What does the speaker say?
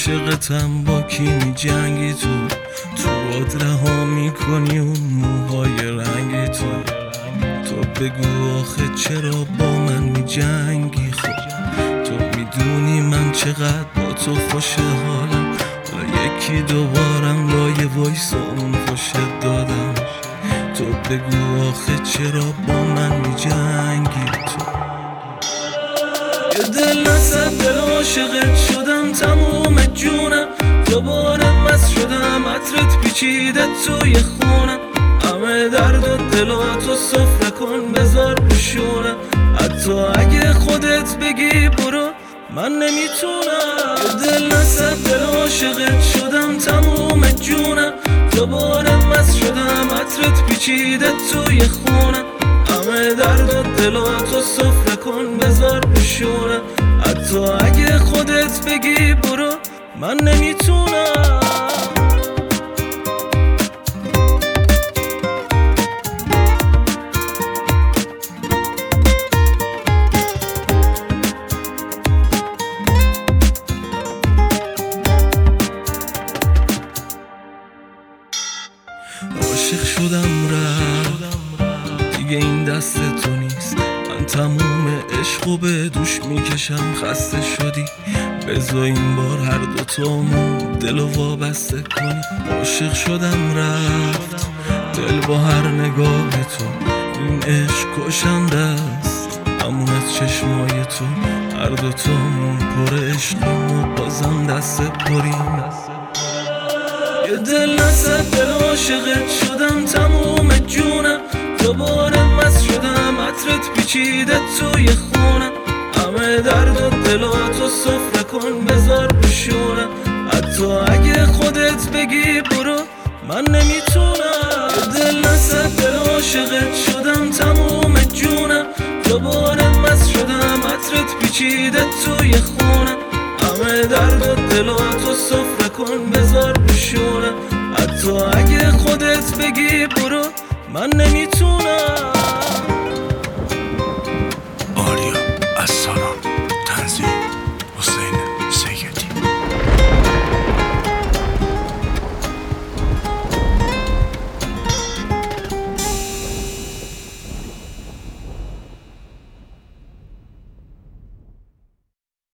عاشقتم با کی می جنگی تو باد رها میکنی اون موهای رنگی تو بگو آخه چرا با من می جنگی خب تو میدونی من چقدر با تو خوش حالم حالا یکی دوبارم لای وایس اون خوشت دادم تو بگو آخه چرا با من می جنگی تو یه دل نصد دل عاشقت شدم تموم جونم دوباره مست شدم عطرت پیچیده توی خونم همه درد و دلاتو سفره کن بذار بشونم حتی اگه خودت بگی برو من نمیتونم یه دل نصد دل عاشقت شدم تموم جونم دوباره مست شدم عطرت پیچیده توی خونم همه درد و دلاتو سفره کن بذار بشونم حتی اگه خودت بگی برو من نمیتونم عاشق شدم رفت دیگه این دست تو نیست من تموم عشقو به دوش میکشم خسته شدی بذار این بار هر دوتامون دلو وابسته کنی عاشق شدم رفت دل با هر نگاه تو این عشق کشنده است همون از چشمای تو هر دوتامون پر عشقیم و بازم دست پریم یه دل نصد دل عاشقت شدم تموم جونم دوباره مست شدم عطرت پیچیده توی خونم همه درد و دلاتو سفره کن بذار بشونم حتی اگه خودت بگی برو من نمیتونم یه دل نصد دل عاشقت شدم تموم جونم دوباره مست شدم عطرت پیچیده توی خونم همه درد و دلاتو سفره کن بذار بشونم حتی اگه خودت بگی برو من نمیتونم